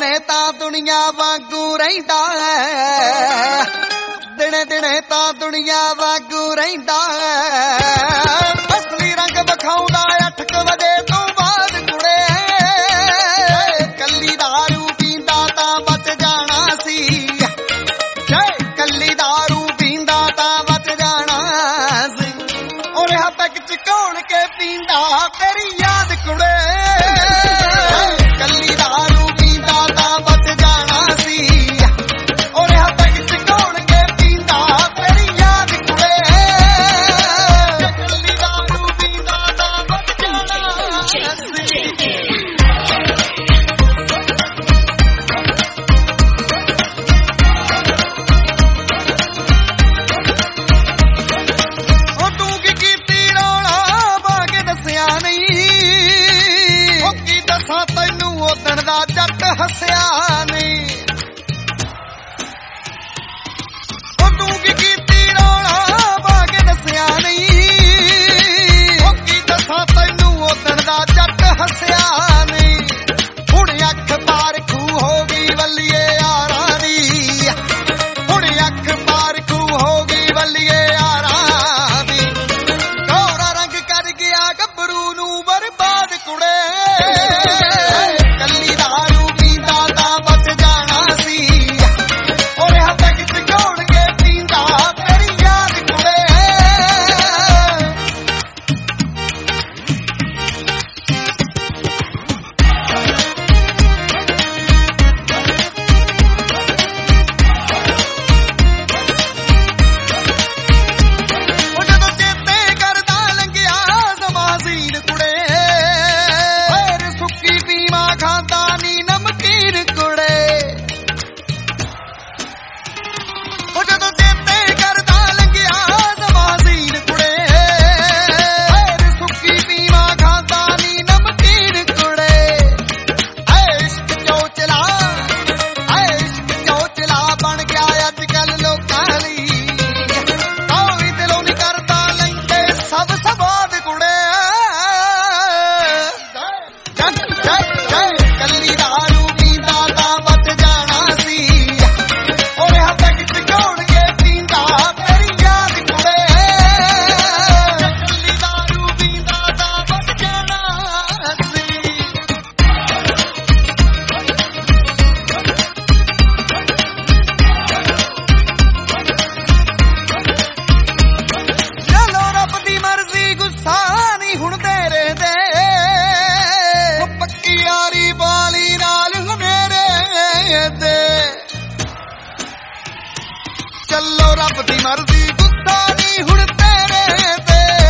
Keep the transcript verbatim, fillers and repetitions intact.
ਦਿਨੇ ਤਾਂ ਦੁਨੀਆ ਵਾਂਗੂ ਰਹਿੰਦਾ ਹੈ, ਦਿਨੇ ਦਿਨੇ ਤਾਂ ਦੁਨੀਆ ਵਾਂਗੂ ਰਹਿੰਦਾ ਹੈ। ਅਸਲੀ ਰੰਗ ਵਿਖਾਉਂਦਾ ਅੱਠ ਕੁ ਵਜੇ ਤੋਂ ਬਾਅਦ ਕੁੜੇ, ਕੱਲੀ ਦਾਰੂ ਪੀਂਦਾ ਤਾਂ ਬਚ ਜਾਣਾ ਸੀ, ਕੱਲੀ ਦਾਰੂ ਪੀਂਦਾ ਤਾਂ ਬਚ ਜਾਣਾ ਸੀ। ਉਹਨੇ ਹੱਥ ਚ ਘੋਲ ਕੇ ਪੀਂਦਾ ਤੇਰੀ ਯਾਦ ਕੁੜੇ, ਕੱਲੀ ਦਾਰੂ ਪੀਂਦਾ ਤਾਂ ਬਚ ਜਾਣਾ ਸੀ। ਉਹਨੇ ਹੱਥ ਚ ਘੋਲ ਕੇ ਪੀਂਦਾ ਤੇਰੀ ਯਾਦ ਕੁੜੇ, ਕੱਲੀ ਦਾਰੂ ਪੀਂਦਾ ਤਾਂ ਬਚ ਜਾਣਾ ਸੀ। ਉਦਣ ਦਾ ਜੱਟ ਹੱਸਿਆ ਨੀ, ਉਹ ਤੂੰ ਕੀ ਕੀਤੀ ਰੌਲਾ ਪਾ ਕੇ ਦੱਸਿਆ ਨੀ, ਉਹ ਕੀ ਦੱਸਾਂ ਤੈਨੂੰ ਉਦਣ ਦਾ ਜੱਟ ਹੱਸਿਆ ਨੀ। ਹੁਣ ਅੱਖ ਪਾਰਖੂ ਹੋ ਗਈ ਵੱਲੀਏ ਯਾਰਾਂ ਦੀ, ਹੁਣ ਅੱਖ ਪਾਰਖੂ ਹੋ ਗਈ ਵੱਲੀਏ ਯਾਰਾਂ ਦੀ। ਗੋਰਾ ਰੰਗ ਕਰ ਗਿਆ ਗੱਭਰੂ ਨੂੰ ਬਰਬਾਦ ਕੁੜੇ, ਚੱਲੋ ਰੱਬ ਦੀ ਮਰਜ਼ੀ ਗੁੱਸਾ ਨਹੀਂ ਹੁਣ ਤੇਰੇ ਤੇ।